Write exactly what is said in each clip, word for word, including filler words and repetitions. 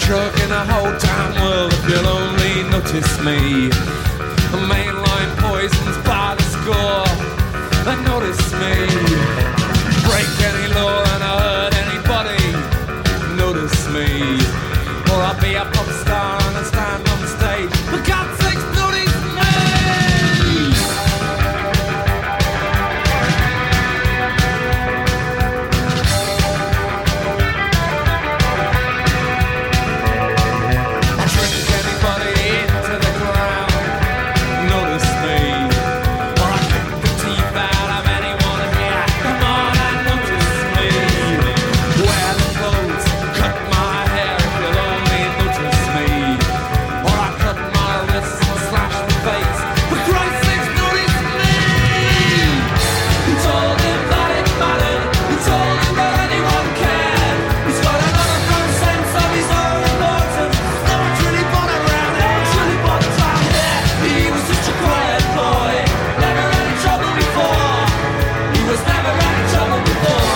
drug in the whole damn world if you'll only notice me. Mainline poisons by the score, and notice me. Break any law and I hurt anybody, notice me. Or I'll be a pop star and stand on stage, for God's sake, notice me. I drink anybody into the ground, notice me. Or I kick the teeth out of anyone here, come on and notice me. Wear the clothes, cut my hair if you'll only notice me. Or I cut my wrists and slash the face, for Christ's sake, notice me. Who told him that it mattered? Who told him that anyone cared? He's got another first sense of his own importance. No one's really bothered around, no one's really bothered around here. He was such a quiet boy, never had any trouble before. He was never had any trouble before.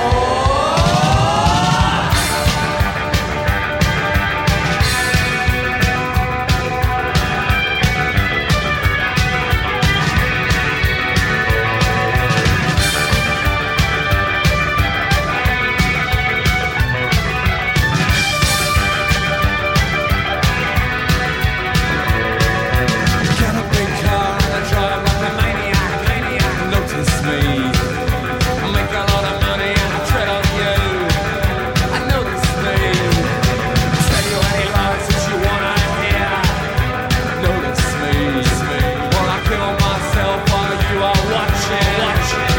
Get a big car and I drive like a maniac, maniac, notice me. I make a lot of money and I tread on you, I notice me. Tell you any lies that you wanna hear, notice me. Or I kill myself while you are watching, watching.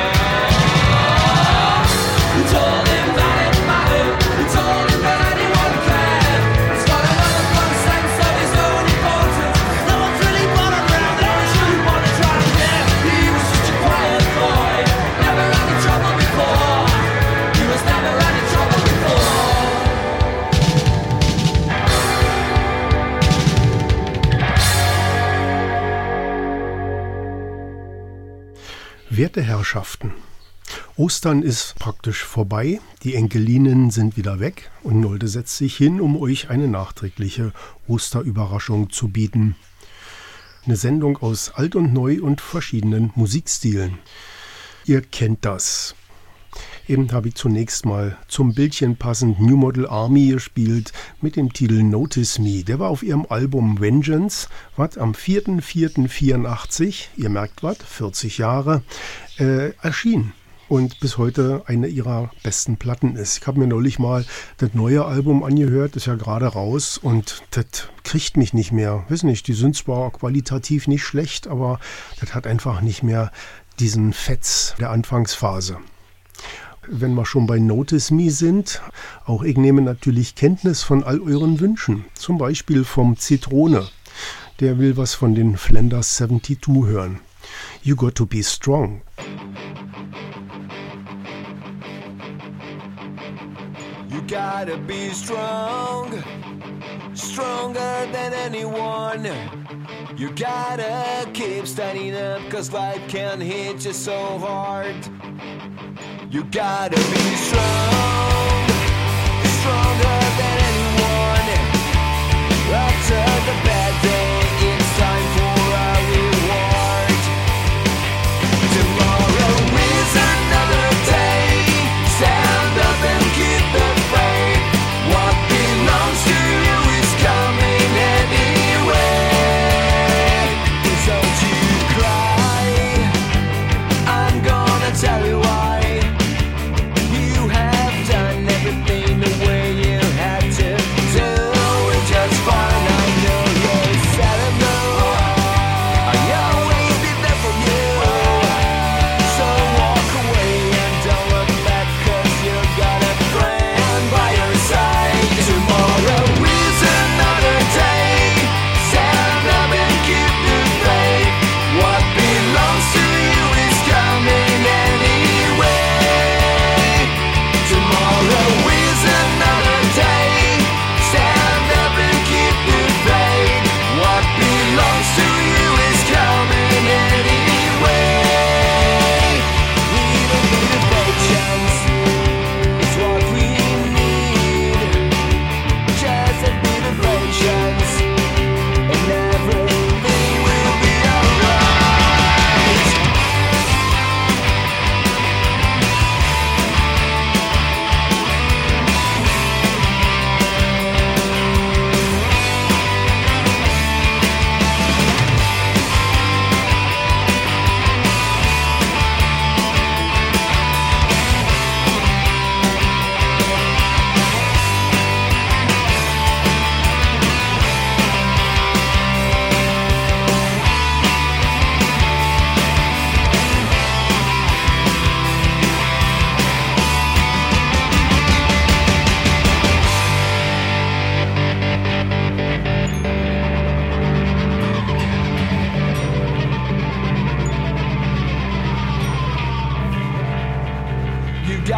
Who told him that it mattered? Who told him that anyone cared? He's got another blood sense of his own importance. No one's really bothered around, no one's really bothered around here. He was such a quiet boy, never had any trouble before. He was never had any trouble before. Werte Herrschaften, Ostern ist praktisch vorbei, die Enkelinen sind wieder weg und Nolde setzt sich hin, um euch eine nachträgliche Osterüberraschung zu bieten. Eine Sendung aus Alt und Neu und verschiedenen Musikstilen. Ihr kennt das. Eben habe ich zunächst mal zum Bildchen passend New Model Army gespielt mit dem Titel Notice Me. Der war auf ihrem Album Vengeance, was am vierter vierter vierundachtzig, ihr merkt was, vierzig Jahre, äh, erschien. Und bis heute eine ihrer besten Platten ist. Ich habe mir neulich mal das neue Album angehört, ist ja gerade raus und das kriegt mich nicht mehr. Weiß nicht, die sind zwar qualitativ nicht schlecht, aber das hat einfach nicht mehr diesen Fetz der Anfangsphase. Wenn wir schon bei Notice Me sind, auch ich nehme natürlich Kenntnis von all euren Wünschen. Zum Beispiel vom Zitrone. Der will was von den Flanders zweiundsiebzig hören. You got to be strong. You gotta be strong, stronger than anyone. You gotta keep standing up, cause life can hit you so hard. You gotta be strong, stronger than anyone. After the bad day, it's time for a reward. Tomorrow is another day. Stand up and keep the faith. What belongs to you is coming anyway. Don't you cry, I'm gonna tell you why. Everything the way you had to do, just fine. I know you're sad.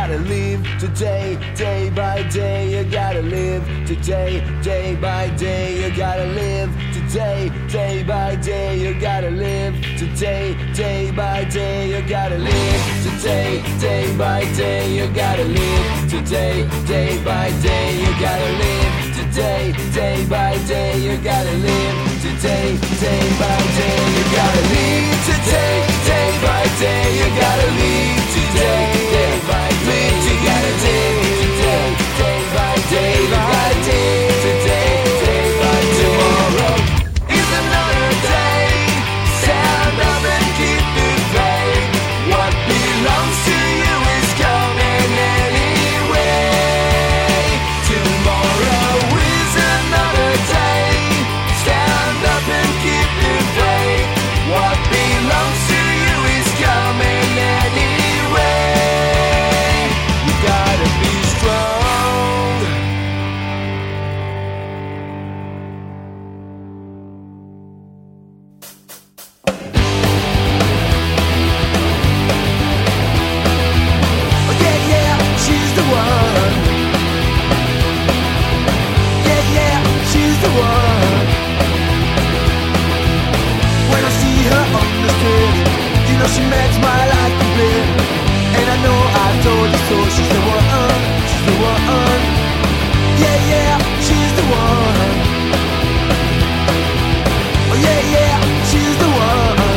gotta live today, day by day. You gotta live today, day by day. You gotta live today, day by day. You gotta live today, day by day. You gotta live today, day by day. You gotta live today, day by day. You gotta live today, day by day. You gotta live today, day by day. You gotta live today, day by day. You gotta live today, day by day. You gotta live today, day by day. You gotta live today, day by day. Tomorrow is another day. Stand up and keep the faith. What belongs to you is coming anyway. Tomorrow is another day. Stand up and keep the faith. What belongs to you is coming anyway. You gotta be strong. Oh yeah, yeah, she's the one. Yeah, yeah, she's the one. When I see her on the street, you know she makes my life complete. And I know I told you so. She's the one, she's the one. Yeah, yeah, she's the one. Oh yeah, yeah, she's the one.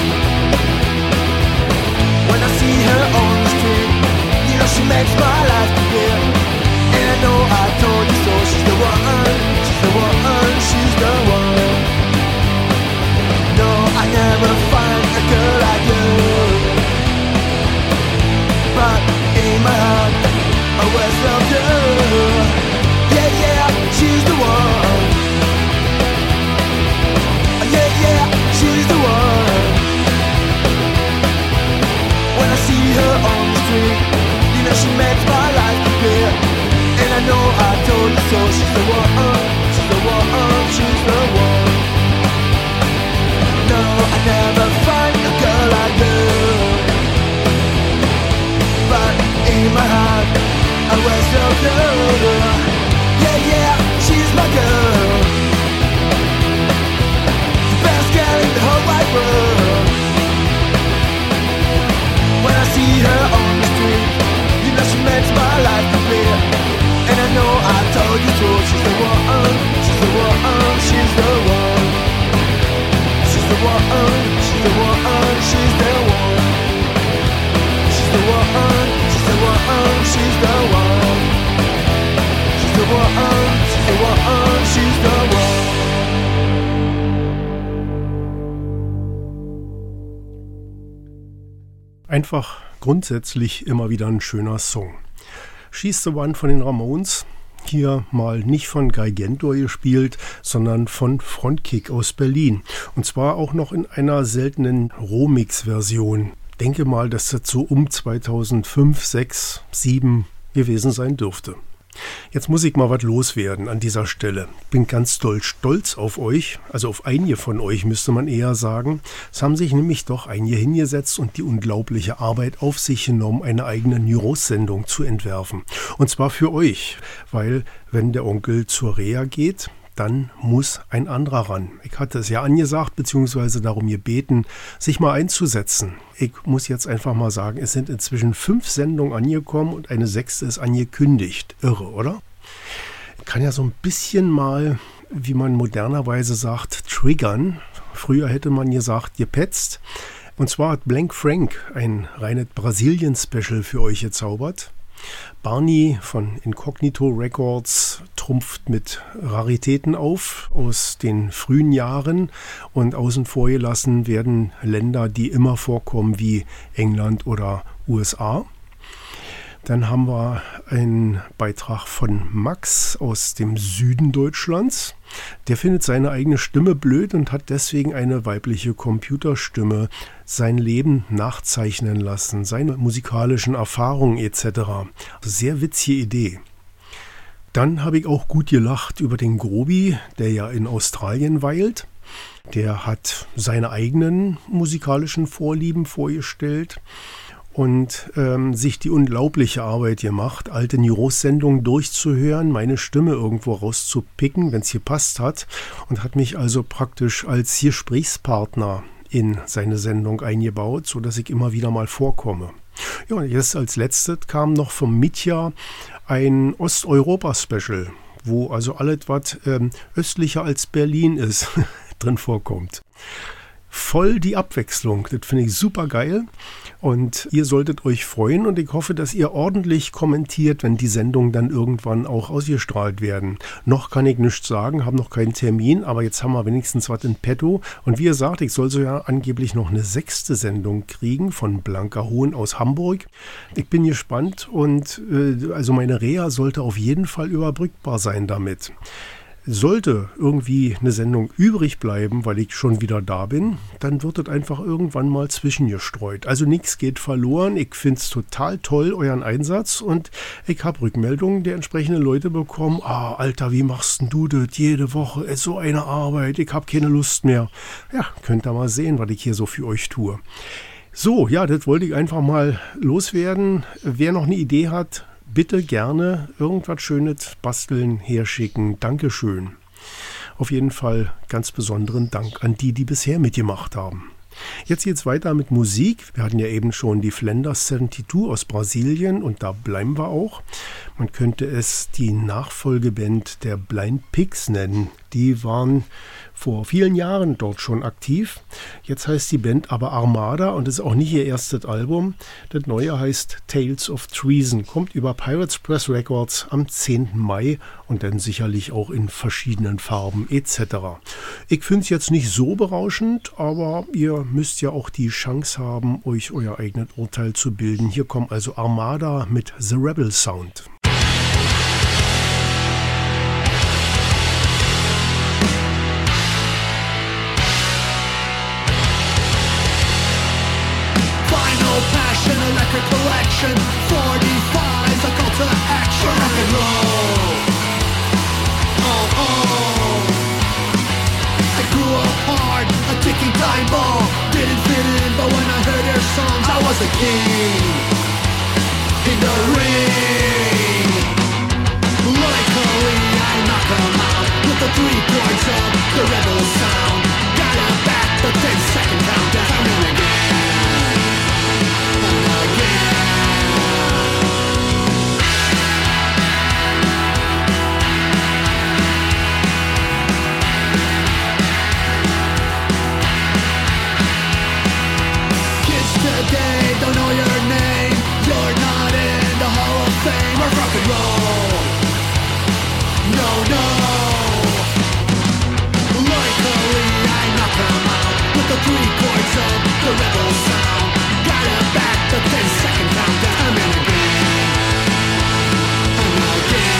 When I see her on the street, you know she makes my life complete. And I know I told you so. She's the one, she's the one, she's the one. No, I never find a girl like you. But in my heart, I always love you. Yeah, yeah, she's the one. Yeah, yeah, she's the one. When I see her on the street, you know she makes my life complete. And I know I told you so. She's the one, she's the one, she's the one. No, I never find a girl like you. But in my heart, I always love you. Yeah, yeah, she's my girl. The best girl in the whole wide world. When I see her on the street, you know she makes my life complete. And I know I told you so. She's the one, she's the one, she's the one. She's the one, she's the one, she's the one. She's the one, she's the one, she's the one. She's the one, she's the one, she's the one. Einfach grundsätzlich immer wieder ein schöner Song. She's the One von den Ramones. Hier mal nicht von Guy Gentor gespielt, sondern von Frontkick aus Berlin. Und zwar auch noch in einer seltenen Rohmix-Version. Denke mal, dass das so um zweitausendfünf, sechs, sieben gewesen sein dürfte. Jetzt muss ich mal was loswerden an dieser Stelle. Bin ganz doll stolz auf euch, also auf einige von euch müsste man eher sagen. Es haben sich nämlich doch einige hingesetzt und die unglaubliche Arbeit auf sich genommen, eine eigene News-Sendung zu entwerfen. Und zwar für euch, weil wenn der Onkel zur Reha geht, dann muss ein anderer ran. Ich hatte es ja angesagt, beziehungsweise darum gebeten, sich mal einzusetzen. Ich muss jetzt einfach mal sagen, es sind inzwischen fünf Sendungen angekommen und eine sechste ist angekündigt. Irre, oder? Ich kann ja so ein bisschen mal, wie man modernerweise sagt, triggern. Früher hätte man gesagt, gepetzt. Und zwar hat Blank Frank ein reines Brasilien-Special für euch gezaubert. Barney von Incognito Records trumpft mit Raritäten auf aus den frühen Jahren und außen vor gelassen werden Länder, die immer vorkommen wie England oder U S A. Dann haben wir einen Beitrag von Max aus dem Süden Deutschlands. Der findet seine eigene Stimme blöd und hat deswegen eine weibliche Computerstimme sein Leben nachzeichnen lassen, seine musikalischen Erfahrungen et cetera. Sehr witzige Idee. Dann habe ich auch gut gelacht über den Grobi, der ja in Australien weilt. Der hat seine eigenen musikalischen Vorlieben vorgestellt. und ähm, sich die unglaubliche Arbeit gemacht, alte News-Sendungen durchzuhören, meine Stimme irgendwo rauszupicken, wenn es gepasst hat, und hat mich also praktisch als Gesprächspartner in seine Sendung eingebaut, sodass ich immer wieder mal vorkomme. Ja, und jetzt als letztes kam noch vom Mitja ein Osteuropa-Special, wo also alles, was ähm, östlicher als Berlin ist, drin vorkommt. Voll die Abwechslung, das finde ich super geil und ihr solltet euch freuen und ich hoffe, dass ihr ordentlich kommentiert, wenn die Sendungen dann irgendwann auch ausgestrahlt werden. Noch kann ich nichts sagen, habe noch keinen Termin, aber jetzt haben wir wenigstens was in petto und wie gesagt, ich soll so ja angeblich noch eine sechste Sendung kriegen von Blanca Hohn aus Hamburg. Ich bin gespannt und äh, also meine Reha sollte auf jeden Fall überbrückbar sein damit. Sollte irgendwie eine Sendung übrig bleiben, weil ich schon wieder da bin, dann wird das einfach irgendwann mal zwischengestreut. Also nichts geht verloren. Ich finde es total toll, euren Einsatz. Und ich habe Rückmeldungen der entsprechenden Leute bekommen. Ah, Alter, wie machst denn du das jede Woche? Ist so eine Arbeit. Ich habe keine Lust mehr. Ja, könnt ihr mal sehen, was ich hier so für euch tue. So, ja, das wollte ich einfach mal loswerden. Wer noch eine Idee hat, bitte gerne irgendwas Schönes basteln, herschicken. Dankeschön. Auf jeden Fall ganz besonderen Dank an die, die bisher mitgemacht haben. Jetzt geht's weiter mit Musik. Wir hatten ja eben schon die Flanders zweiundsiebzig aus Brasilien und da bleiben wir auch. Man könnte es die Nachfolgeband der Blind Pigs nennen. Die waren vor vielen Jahren dort schon aktiv. Jetzt heißt die Band aber Armada und ist auch nicht ihr erstes Album. Das neue heißt Tales of Treason, kommt über Pirates Press Records am zehnten Mai und dann sicherlich auch in verschiedenen Farben et cetera. Ich finde es jetzt nicht so berauschend, aber ihr müsst ja auch die Chance haben, euch euer eigenes Urteil zu bilden. Hier kommt also Armada mit The Rebel Sound. Passion, a record collection, forty-five, a call to action, rock and roll. Oh, oh. I grew up hard, a ticking time bomb. Didn't fit in, but when I heard their songs, I was a king in the ring. Lyrically, I knock 'em out with the three chords of the rebel sound. Got it back, the ten second countdown. I'm in again. Today, don't know your name. You're not in the Hall of Fame or rock and roll. No, no. Lyrically, I knock 'em out with the three chords of the rebel sound. Got it back, the ten second countdown. I'm in again. I'm again.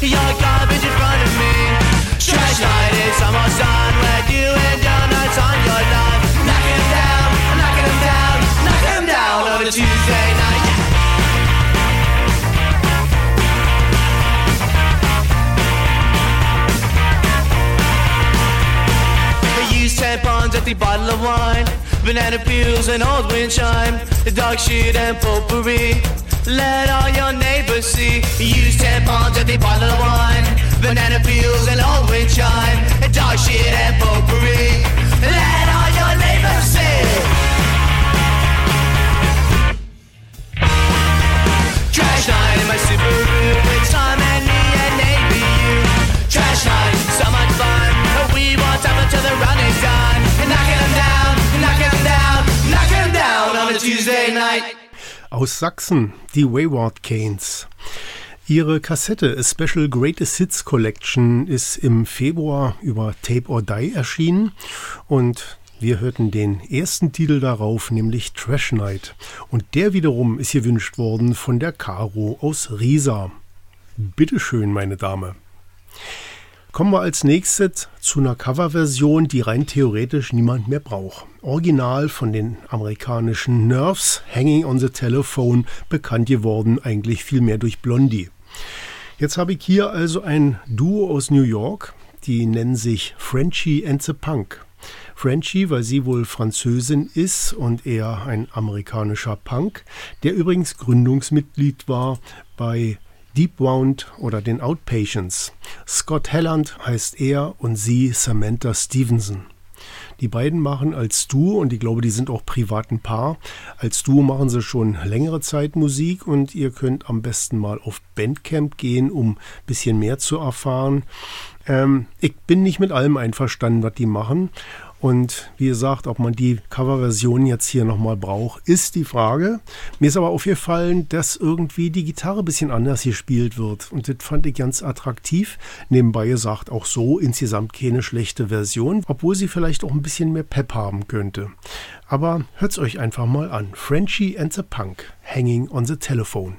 Your garbage in front of me. Trash night is almost done when you and donuts on your lawn. Knocking them down, knocking them down, knocking them down on a Tuesday night. Use tampons at the bottle of wine, banana peels and old wind chime, dog shit and potpourri. Let all your neighbors see. Use tampons at the bottle of wine, banana peels and old wind chime, dog shit and potpourri. Let all your neighbors see. Trash night in my Subaru with Tom and me and maybe you. Trash night, so much fun. We won't stop until the run is done. Knocking them down, knocking them down, knocking them down on a Tuesday night. Aus Sachsen, die Wayward Canes. Ihre Kassette A Special Greatest Hits Collection ist im Februar über Tape or Die erschienen und wir hörten den ersten Titel darauf, nämlich Trash Night. Und der wiederum ist gewünscht worden von der Caro aus Riesa. Bitteschön, meine Dame. Kommen wir als nächstes zu einer Coverversion, die rein theoretisch niemand mehr braucht. Original von den amerikanischen Nerves, Hanging on the Telephone, bekannt geworden eigentlich viel mehr durch Blondie. Jetzt habe ich hier also ein Duo aus New York, die nennen sich Frenchie and the Punk. Frenchie, weil sie wohl Französin ist und er ein amerikanischer Punk, der übrigens Gründungsmitglied war bei Deep Wound oder den Outpatients. Scott Helland heißt er und sie Samantha Stevenson. Die beiden machen als Duo, und ich glaube, die sind auch privat ein Paar, als Duo machen sie schon längere Zeit Musik und ihr könnt am besten mal auf Bandcamp gehen, um ein bisschen mehr zu erfahren. Ähm, ich bin nicht mit allem einverstanden, was die machen. Und wie gesagt, ob man die Coverversion jetzt hier nochmal braucht, ist die Frage. Mir ist aber aufgefallen, dass irgendwie die Gitarre ein bisschen anders gespielt wird. Und das fand ich ganz attraktiv. Nebenbei gesagt, auch so insgesamt keine schlechte Version, obwohl sie vielleicht auch ein bisschen mehr Pep haben könnte. Aber hört's euch einfach mal an. Frenchie and the Punk, Hanging on the Telephone.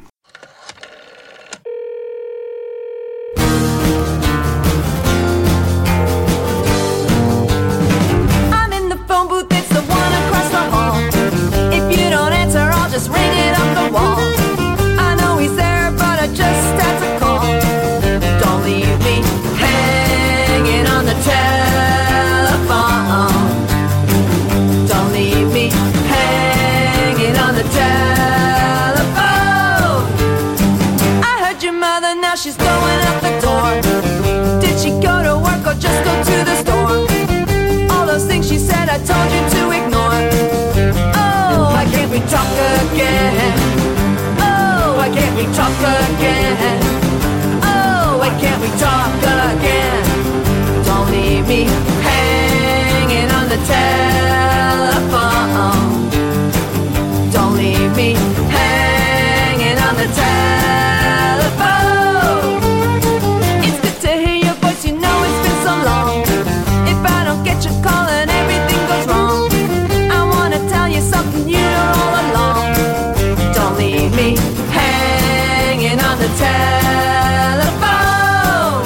Just ring it up the wall. I know he's there, but I just had to call. Don't leave me hanging on the telephone. Don't leave me hanging on the telephone. I heard your mother, now she's going out the door. Did she go to work or just go to the store? All those things she said I told you to ignore. Why can't we talk again? Oh, why can't we talk again? Oh, why can't we talk again? Don't leave me hanging on the telephone. Don't leave me hanging on the telephone. It's good to hear your voice, you know it's been so long. If I don't get your call and everything goes wrong, I wanna tell you something you know all along. Don't leave me hanging on the telephone.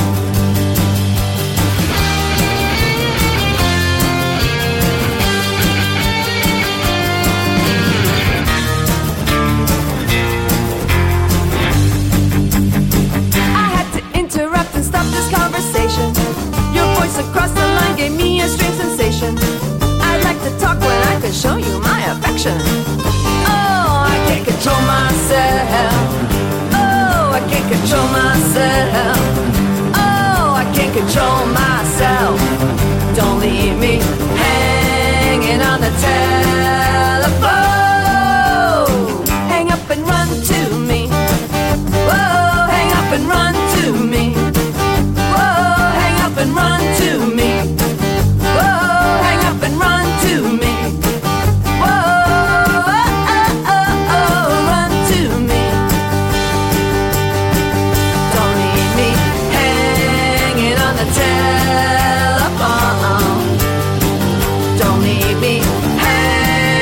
I had to interrupt and stop this conversation. Your voice across the line gave me a strange sensation. I like to talk when I can show you my affection. Oh, I can't control myself. Oh, I can't control myself. Oh, I can't control myself. Don't leave me hanging on the telephone. Hang up and run to me. Whoa, hang up and run to me. Whoa, hang up and run to me. Whoa, hang up and run to me. Whoa, oh, oh, oh, oh, run to me. Don't leave me hanging on the telephone. Don't leave me hanging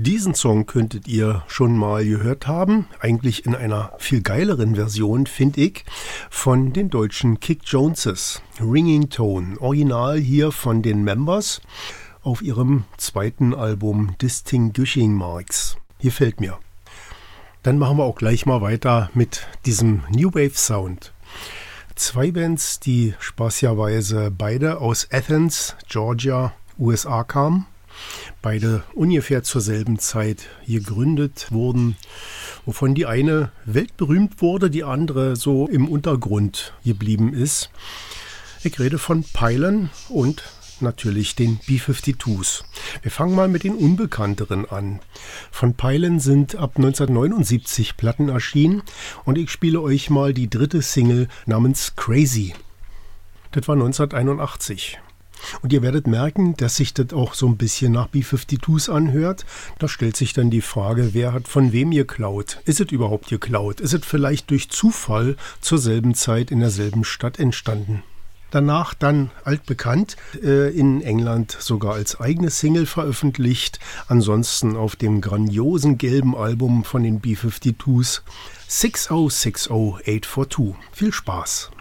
Diesen Song könntet ihr schon mal gehört haben, eigentlich in einer viel geileren Version, finde ich, von den deutschen Kick Joneses. Ringing Tone, original hier von den Members auf ihrem zweiten Album Distinguishing Marks. Gefällt mir. Dann machen wir auch gleich mal weiter mit diesem New Wave Sound. Zwei Bands, die spaßigerweise beide aus Athens, Georgia, U S A kamen. Beide ungefähr zur selben Zeit gegründet wurden, wovon die eine weltberühmt wurde, die andere so im Untergrund geblieben ist. Ich rede von Pylon und natürlich den B fünfundfünfzig. Wir fangen mal mit den Unbekannteren an. Von Pylon sind ab neunzehnhundertneunundsiebzig Platten erschienen und ich spiele euch mal die dritte Single namens Crazy. Das war neunzehnhunderteinundachtzig. Und ihr werdet merken, dass sich das auch so ein bisschen nach B fünfundfünfzig anhört. Da stellt sich dann die Frage, wer hat von wem geklaut? Ist es überhaupt geklaut? Ist es vielleicht durch Zufall zur selben Zeit in derselben Stadt entstanden? Danach dann altbekannt, äh, in England sogar als eigene Single veröffentlicht. Ansonsten auf dem grandiosen gelben Album von den B fünfundfünfzig six oh six oh eight four two. Viel Spaß!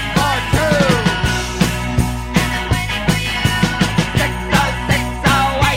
six oh six oh eight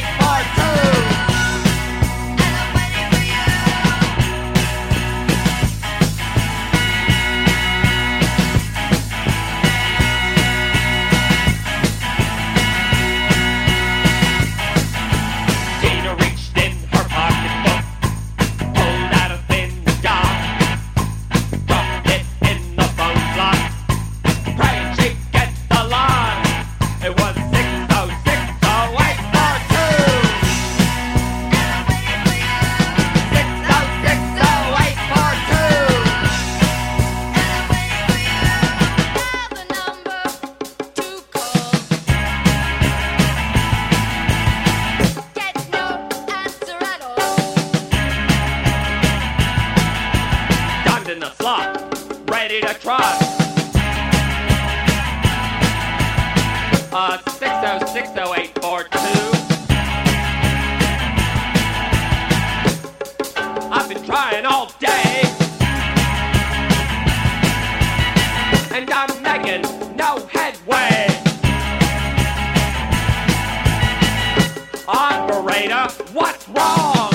six oh eight four two. I've been trying all day, and I'm making no headway. Operator, what's wrong?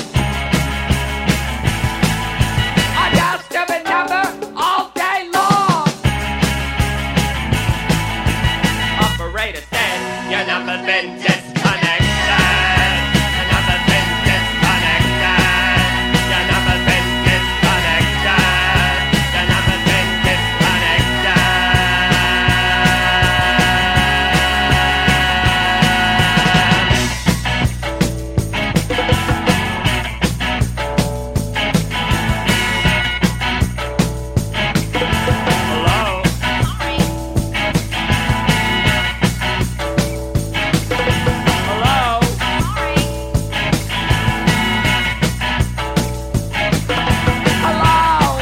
I dial stupid number all day long. Operator said your number's been disconnected. Your number's been disconnected. Your number's been disconnected. Your number's been disconnected. Hello? Hello? Hello?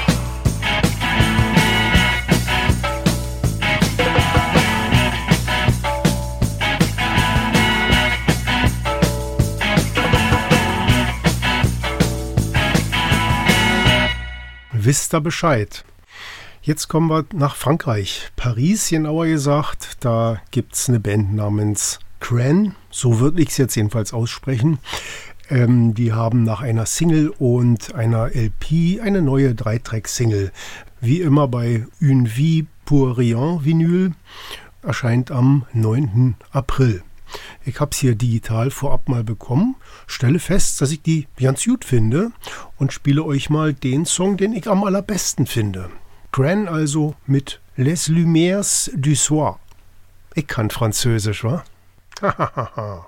Wisst ihr Bescheid? Jetzt kommen wir nach Frankreich. Paris, genauer gesagt. Da gibt es eine Band namens Cran. So würde ich es jetzt jedenfalls aussprechen. Ähm, die haben nach einer Single und einer L P eine neue Drei-Track-Single. Wie immer bei Une Vie pour Rien Vinyl. Erscheint am neunten April. Ich habe es hier digital vorab mal bekommen, stelle fest, dass ich die ganz gut finde und spiele euch mal den Song, den ich am allerbesten finde. Cran also mit Les Lumières du Soir. Ich kann Französisch, wa? Hahaha.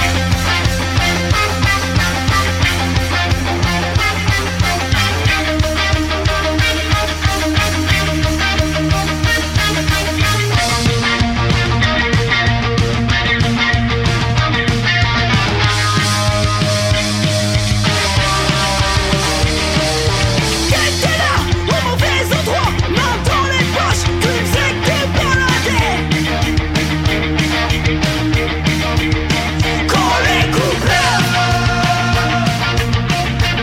T'es là, au mauvais endroit, main dans les poches, tu faisais que balader. Quand les couplets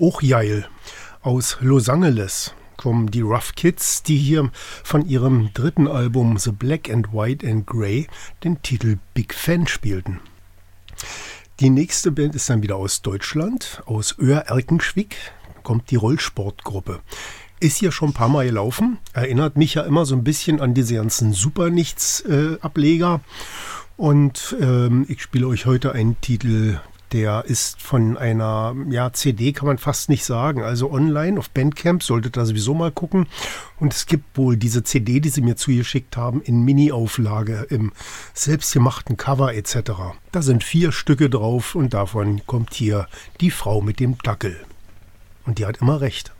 Auch geil. Aus Los Angeles kommen die Rough Kids, die hier von ihrem dritten Album The Black and White and Grey den Titel Big Fan spielten. Die nächste Band ist dann wieder aus Deutschland, aus Oer-Erkenschwick kommt die Rollsportgruppe. Ist hier schon ein paar Mal gelaufen, erinnert mich ja immer so ein bisschen an diese ganzen Super-Nichts-Ableger. Und ähm, ich spiele euch heute einen Titel, der ist von einer ja, C D, kann man fast nicht sagen, also online auf Bandcamp, solltet ihr sowieso mal gucken. Und es gibt wohl diese C D, die sie mir zugeschickt haben, in Mini-Auflage, im selbstgemachten Cover et cetera. Da sind vier Stücke drauf und davon kommt hier die Frau mit dem Dackel. Und die hat immer recht.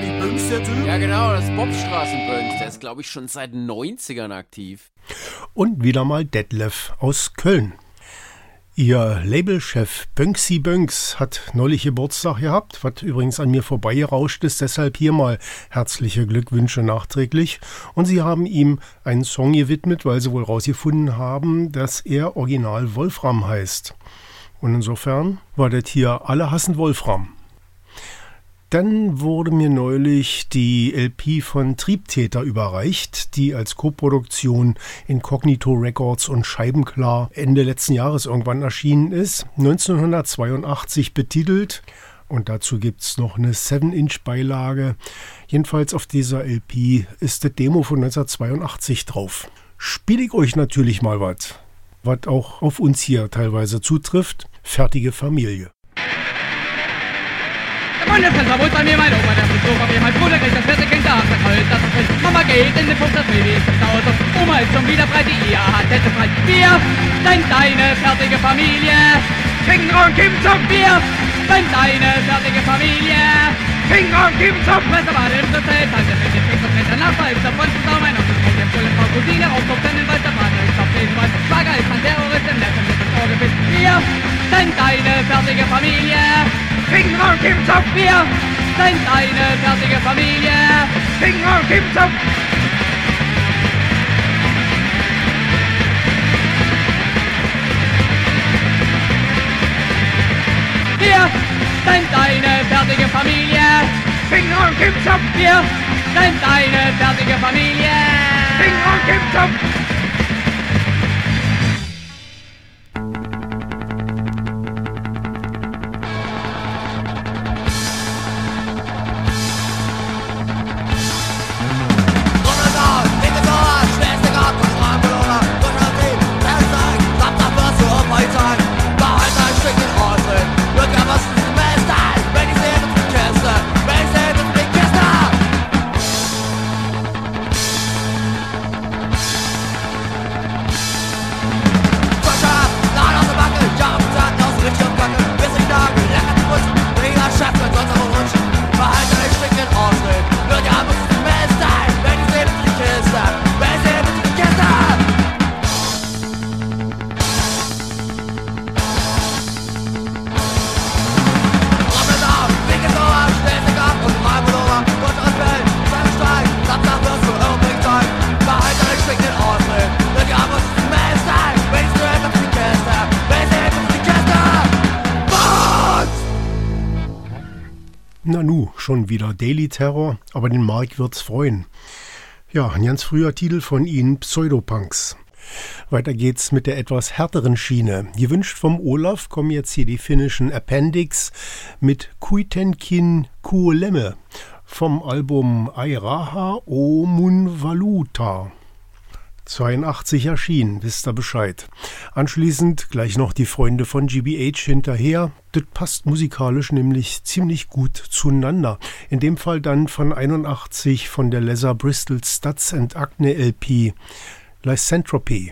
Danny Bünks, der Typ? Ja genau, das ist Bobstraßenbönz. Der ist, glaube ich, schon seit den neunzigern aktiv. Und wieder mal Detlef aus Köln. Ihr Labelchef Bönksi Bönks hat neulich Geburtstag gehabt, was übrigens an mir vorbeigerauscht ist, deshalb hier mal herzliche Glückwünsche nachträglich. Und sie haben ihm einen Song gewidmet, weil sie wohl rausgefunden haben, dass er original Wolfram heißt. Und insofern war das hier Alle hassen Wolfram. Dann wurde mir neulich die L P von Triebtäter überreicht, die als Koproduktion Incognito Records und Scheibenklar Ende letzten Jahres irgendwann erschienen ist, neunzehnhundertzweiundachtzig betitelt. Und dazu gibt's noch eine seven Inch Beilage. Jedenfalls auf dieser L P ist das Demo von neunzehnhundertzweiundachtzig drauf. Spiel ich euch natürlich mal was, was auch auf uns hier teilweise zutrifft. Fertige Familie. Der Bundeskanzler wohnt bei mir, mein Oma, der Frisur von mir, mein Bruder kriegt das vierte Kind, da ist kalt, das ist drin. Mama geht in den Fuchs, das Baby ist zu Hause. Oma ist schon wieder frei, die Ehe hat Tette frei. Wir sind deine fertige Familie. Trinken und geben zum Bier. Sind deine fertige Familie. Trinken und geben zum Presse, war im Zelt. Halt der Fett, der Fett, der Nachbar ist der Freund von Sau, mein Onkel, der Pulle, Frau Cousine, Raufkopf, den Wald, der Vater ist auf den Wald. Schwager ist ein Terrorist, im Neffen mit dem Ohrgebiss. Wir sind deine fertige Familie. Trinken und geben zum Bier. Sind deine fertige Familie. Trinken und geben zum Wir sind deine fertige Familie. Trinken und geben zum Bier. Sind deine fertige Familie. Trinken und geben zum Nanu, schon wieder Daily Terror, aber den Mark wird's freuen. Ja, ein ganz früher Titel von ihnen, Pseudopunks. Weiter geht's mit der etwas härteren Schiene. Gewünscht vom Olaf kommen jetzt hier die finnischen Appendix mit Kuitenkin Kuolemme vom Album Airaha o mun valuta. zweiundachtzig erschienen, wisst ihr Bescheid. Anschließend gleich noch die Freunde von G B H hinterher. Das passt musikalisch nämlich ziemlich gut zueinander. In dem Fall dann von einundachtzig von der Lesser Bristol Studs and Acne L P, Lycanthropy.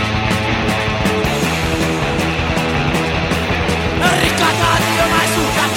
Ricordati ormai su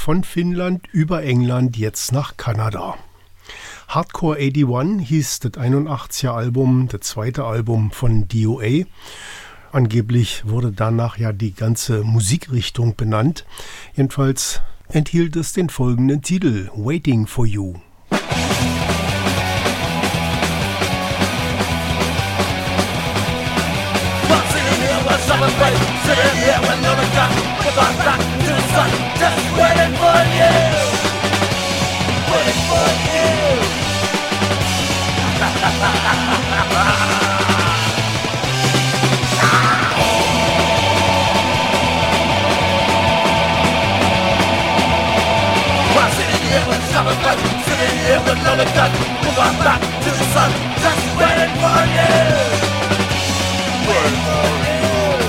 von Finnland über England jetzt nach Kanada. Hardcore einundachtzig hieß das einundachtziger Album, das zweite Album von D O A. Angeblich wurde danach ja die ganze Musikrichtung benannt. Jedenfalls enthielt es den folgenden Titel, Waiting for You. Sitting here with another gun, move on back to the sun, just waiting for you, waiting for you.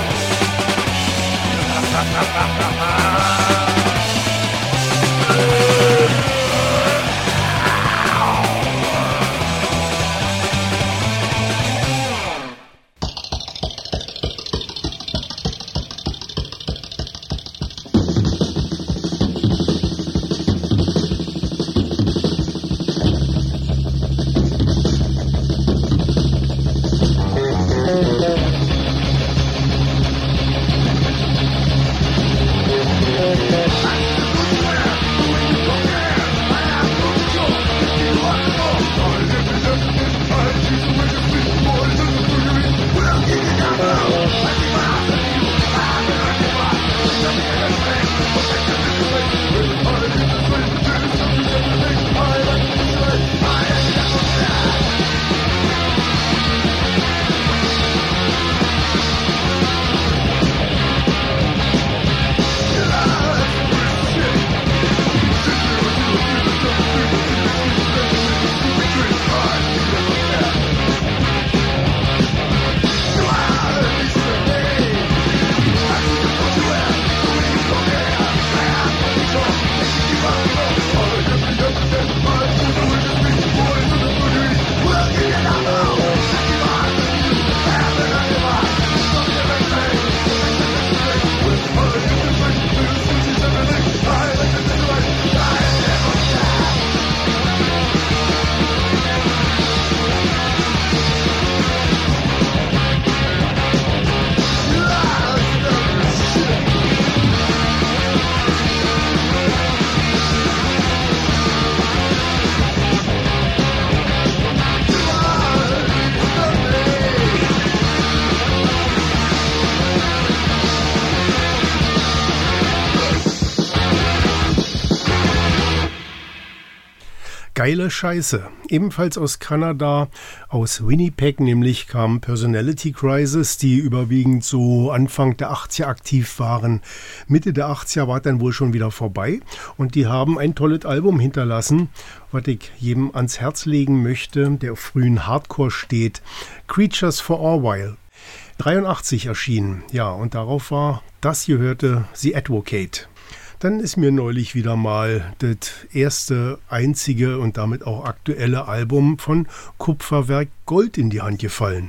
Geile Scheiße. Ebenfalls aus Kanada, aus Winnipeg nämlich, kam Personality Crisis, die überwiegend so Anfang der achtziger aktiv waren. Mitte der achtziger war dann wohl schon wieder vorbei und die haben ein tolles Album hinterlassen, was ich jedem ans Herz legen möchte, der auf frühen Hardcore steht. Creatures for a While. dreiundachtzig erschienen, ja, und darauf war das gehörte The Advocate. Dann ist mir neulich wieder mal das erste, einzige und damit auch aktuelle Album von Kupferwerk Gold in die Hand gefallen.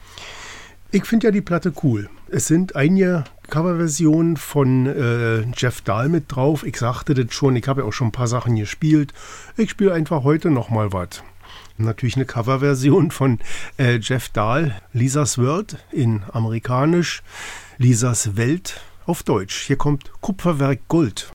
Ich finde ja die Platte cool. Es sind einige Coverversionen von äh, Jeff Dahl mit drauf. Ich sagte das schon, ich habe ja auch schon ein paar Sachen gespielt. Ich spiele einfach heute nochmal was. Natürlich eine Coverversion von äh, Jeff Dahl, Lisa's World in amerikanisch, Lisas Welt auf Deutsch. Hier kommt Kupferwerk Gold.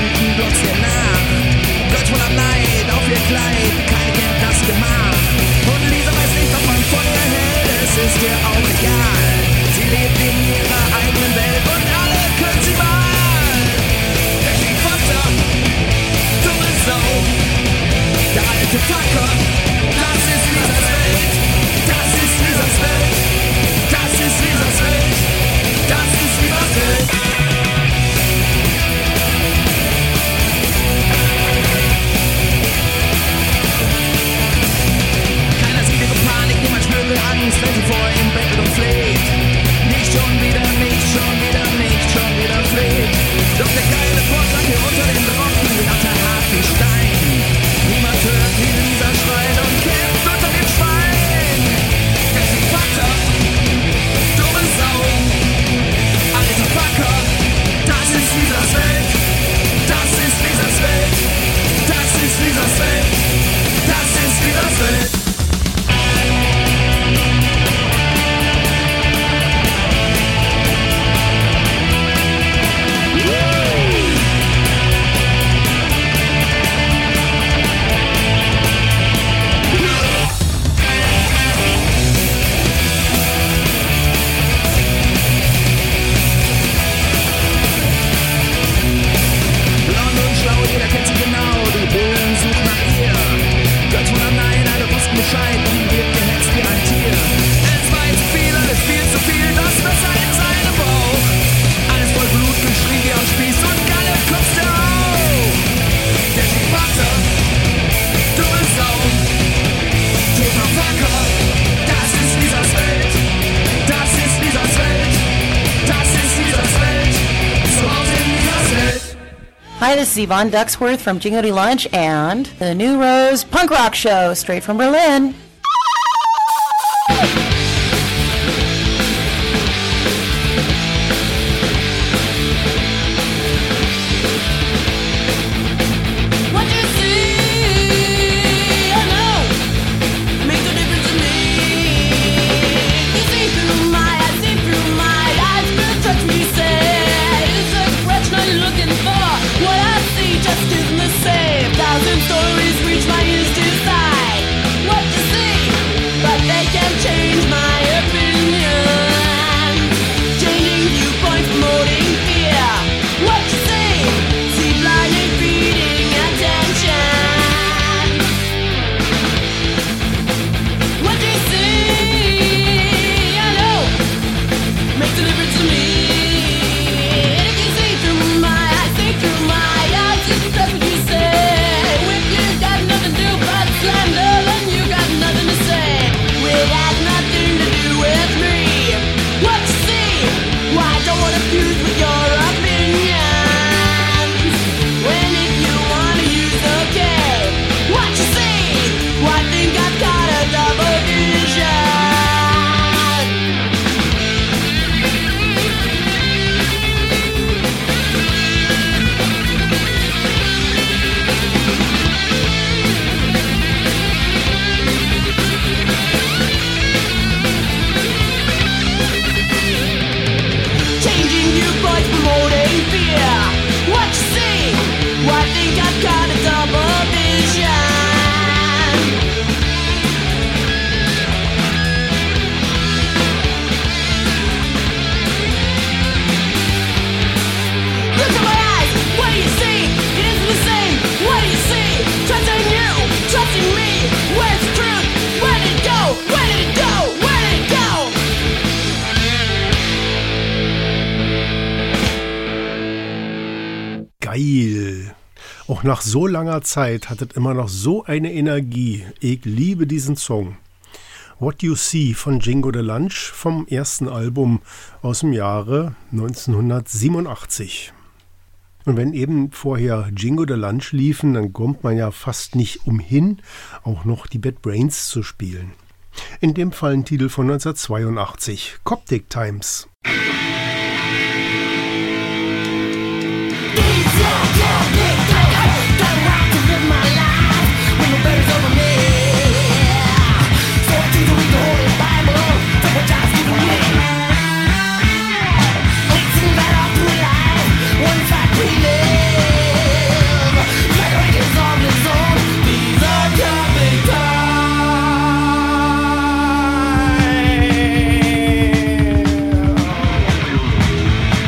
Kleid, keine kennt das gemacht. Hi, this is Yvonne Ducksworth from Jingo de Lunch and the New Rose Punk Rock Show, straight from Berlin. Stories reach my ears to decide what to see, but they can't change my opinion. Changing viewpoints, promoting fear. What you see, see blinding, feeding attention. What do you see? I know makes a difference to me. If you see through my eyes, see through my eyes, if that's what you say. Geil. Auch nach so langer Zeit hat es immer noch so eine Energie. Ich liebe diesen Song. What You See von Jingo de Lunch vom ersten Album aus dem Jahre neunzehnhundertsiebenundachtzig. Und wenn eben vorher Jingo de Lunch liefen, dann kommt man ja fast nicht umhin, auch noch die Bad Brains zu spielen. In dem Fall ein Titel von neunzehnhundertzweiundachtzig, Coptic Times. These are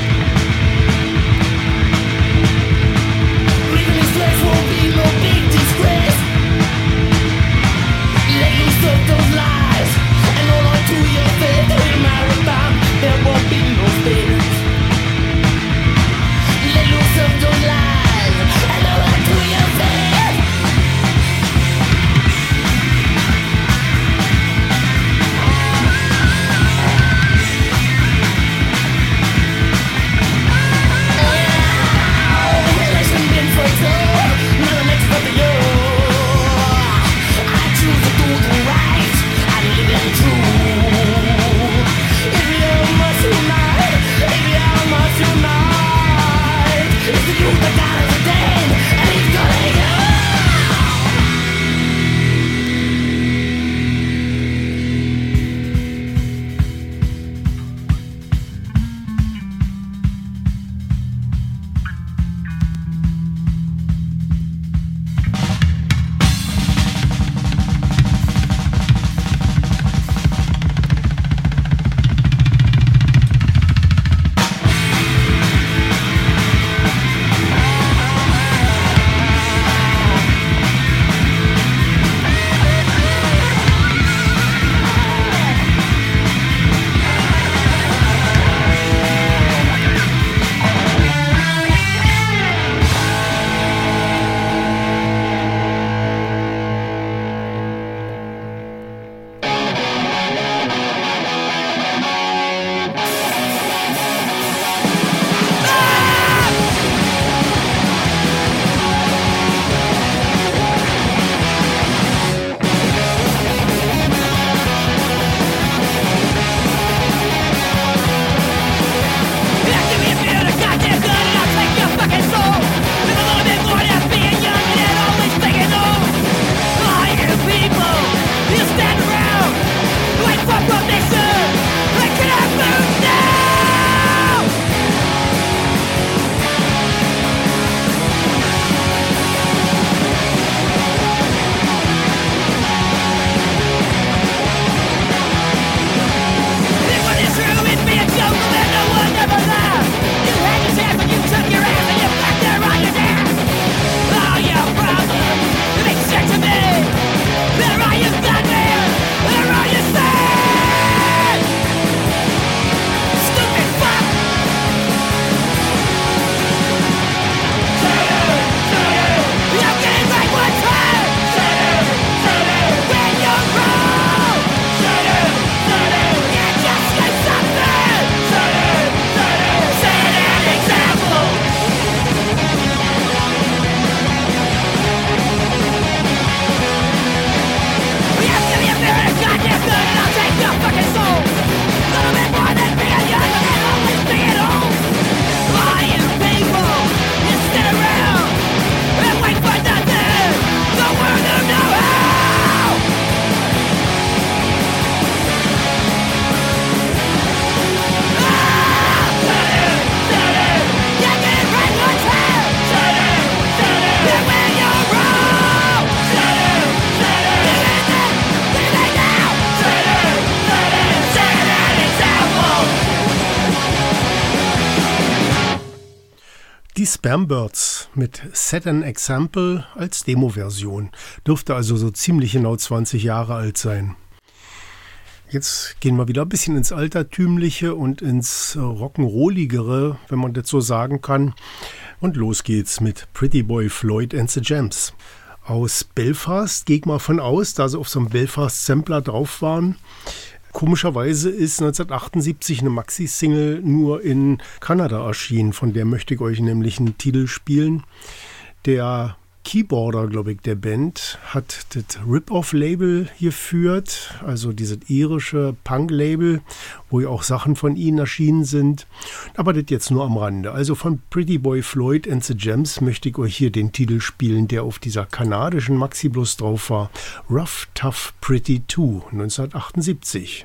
Die Spambirds mit Set an Example als Demo-Version. Dürfte also so ziemlich genau zwanzig Jahre alt sein. Jetzt gehen wir wieder ein bisschen ins Altertümliche und ins Rock'n'Rolligere, wenn man das so sagen kann. Und los geht's mit Pretty Boy Floyd and the Gems. Aus Belfast, gehe ich mal von aus, da sie auf so einem Belfast-Sampler drauf waren. Komischerweise ist neunzehnhundertachtundsiebzig eine Maxi-Single nur in Kanada erschienen. Von der möchte ich euch nämlich einen Titel spielen. Der Keyboarder, glaube ich, der Band hat das Rip-Off-Label hier führt, also dieses irische Punk-Label, wo ja auch Sachen von ihnen erschienen sind. Aber das jetzt nur am Rande. Also von Pretty Boy Floyd and the Gems möchte ich euch hier den Titel spielen, der auf dieser kanadischen Maxi-Blues drauf war. Rough, Tough, Pretty two, neunzehnhundertachtundsiebzig.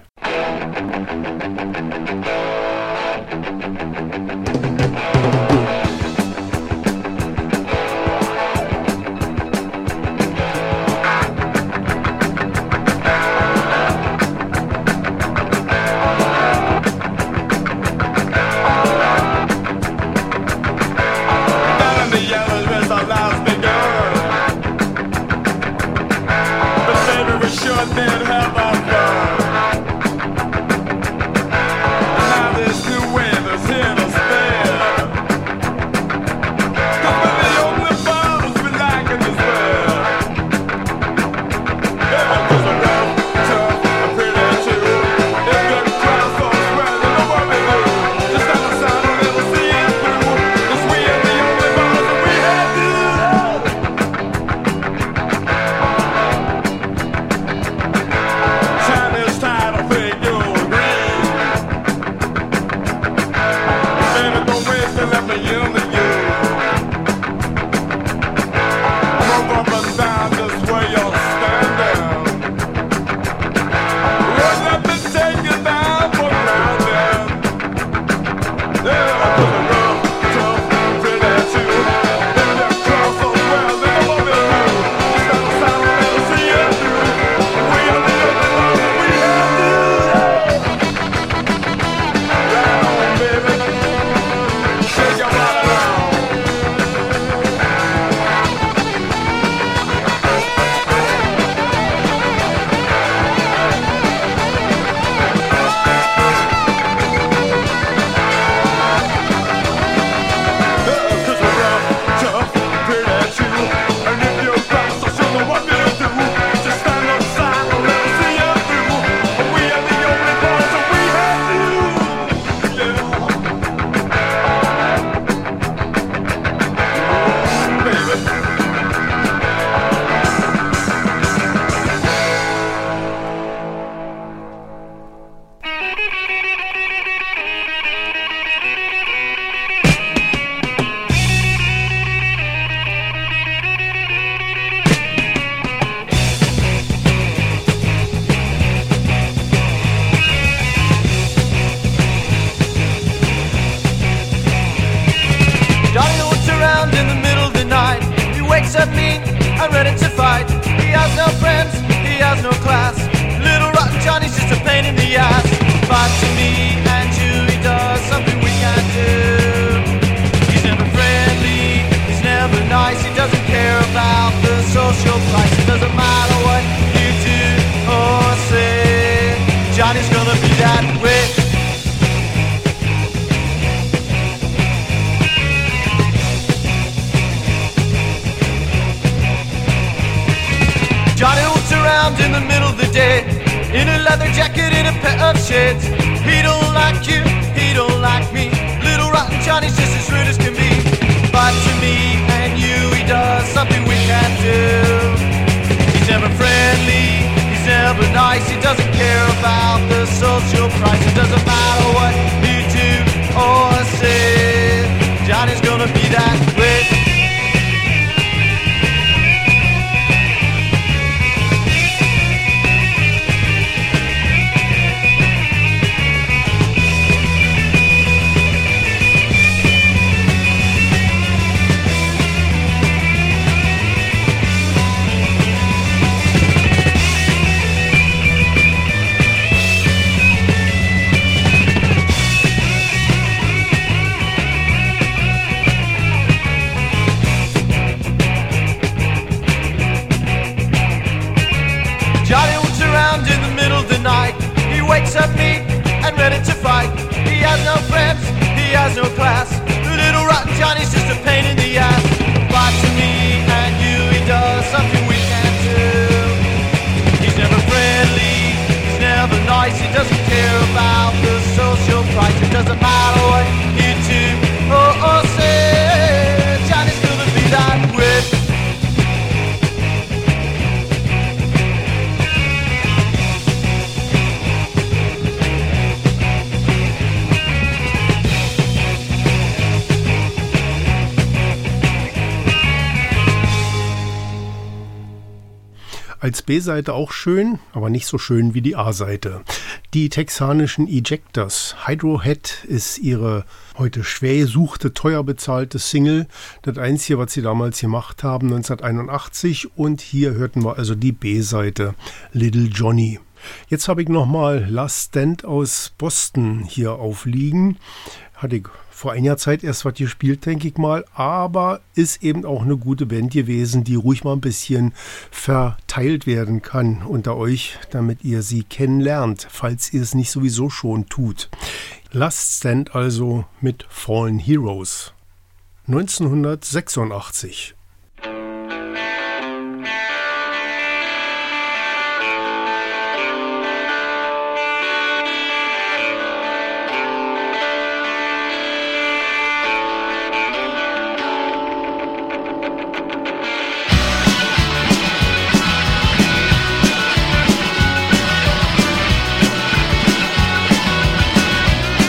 Als B-Seite auch schön, aber nicht so schön wie die A-Seite. Die texanischen Ejectors. Hydrohead ist ihre heute schwer gesuchte, teuer bezahlte Single. Das Einzige, was sie damals gemacht haben, neunzehnhunderteinundachtzig. Und hier hörten wir also die B-Seite, Little Johnny. Jetzt habe ich nochmal Last Stand aus Boston hier aufliegen. Hatte ich vor einiger Zeit erst was gespielt, denke ich mal, aber ist eben auch eine gute Band gewesen, die ruhig mal ein bisschen verteilt werden kann unter euch, damit ihr sie kennenlernt, falls ihr es nicht sowieso schon tut. Last Stand also mit Fallen Heroes. neunzehnhundertsechsundachtzig.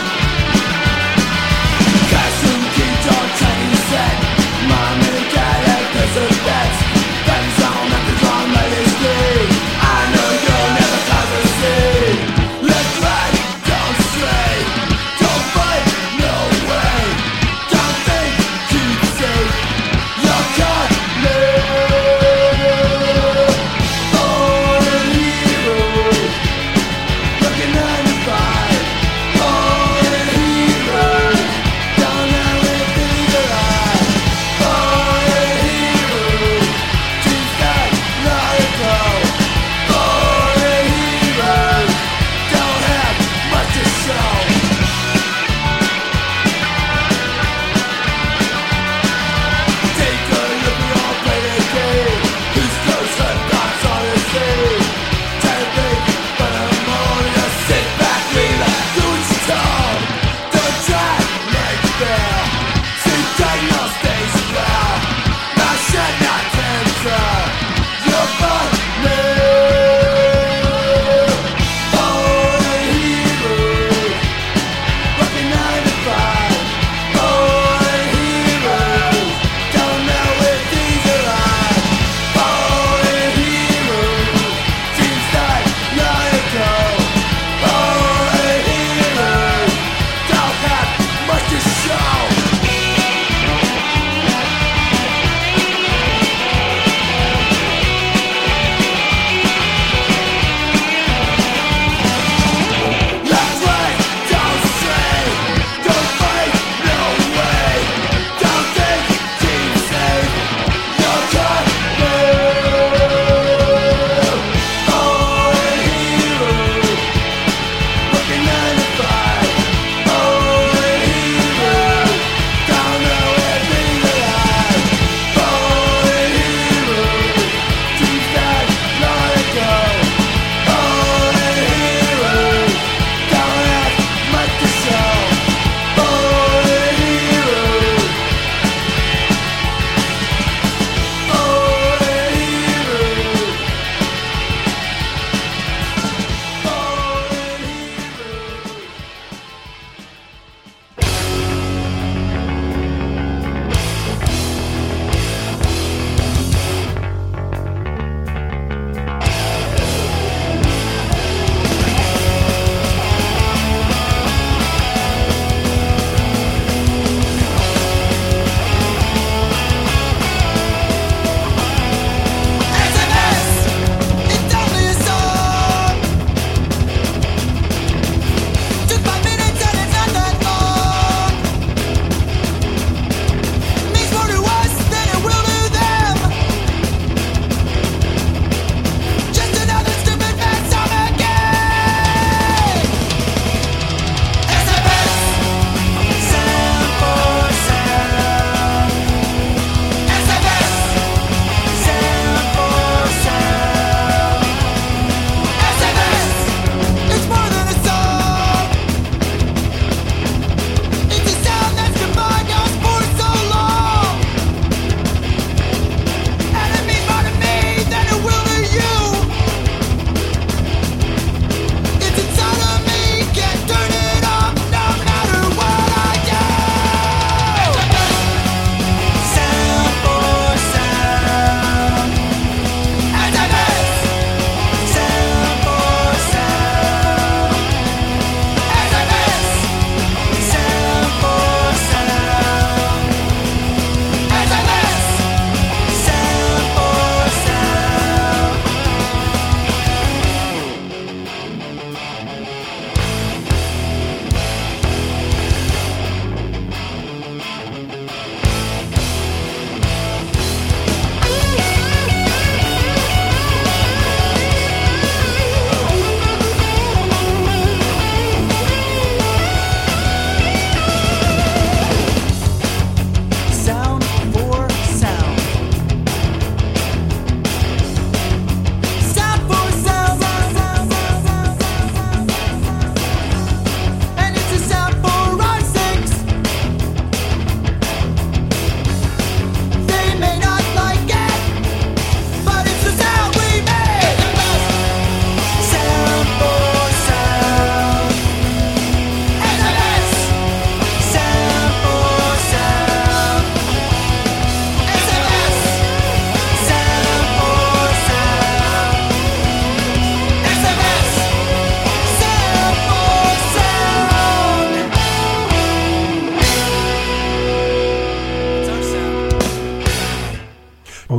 Custom kid dog tiny set. Mom and dad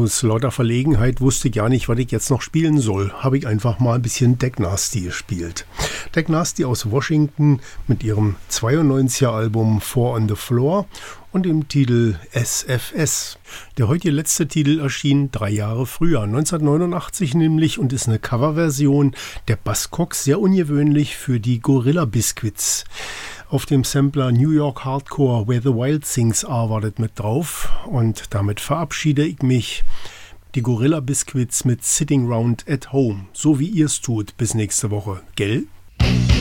Aus lauter Verlegenheit wusste ich gar nicht, was ich jetzt noch spielen soll. Habe ich einfach mal ein bisschen Deck Nasty gespielt. Deck Nasty aus Washington mit ihrem zweiundneunziger Album Four on the Floor und dem Titel S F S. Der heutige letzte Titel erschien drei Jahre früher, neunzehnhundertneunundachtzig nämlich, und ist eine Coverversion der Buzzcocks, sehr ungewöhnlich für die Gorilla Biscuits. Auf dem Sampler New York Hardcore Where the Wild Things Are war das mit drauf, und damit verabschiede ich mich. Die Gorilla Biscuits mit Sitting Round at Home, so wie ihr es tut. Bis nächste Woche, gell?